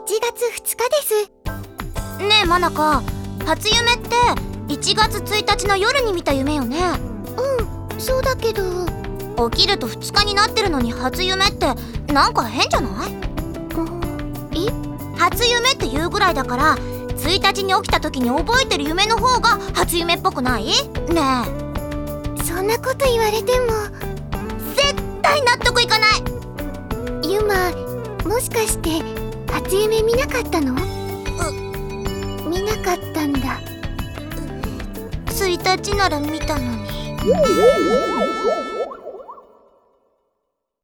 月2日です。 ねえマナカ、初夢って1月1日の夜に見た夢よね。 うん、そうだけど。 起きると2日になってるのに初夢ってなんか変じゃない？初夢って言うぐらいだから1日に起きた時に覚えてる夢の方が初夢っぽくない？ねえ。そんなこと言われても絶対納得いかない。 ユマ、もしかして初夢見なかったの？見なかったんだ。 1日なら見たのに。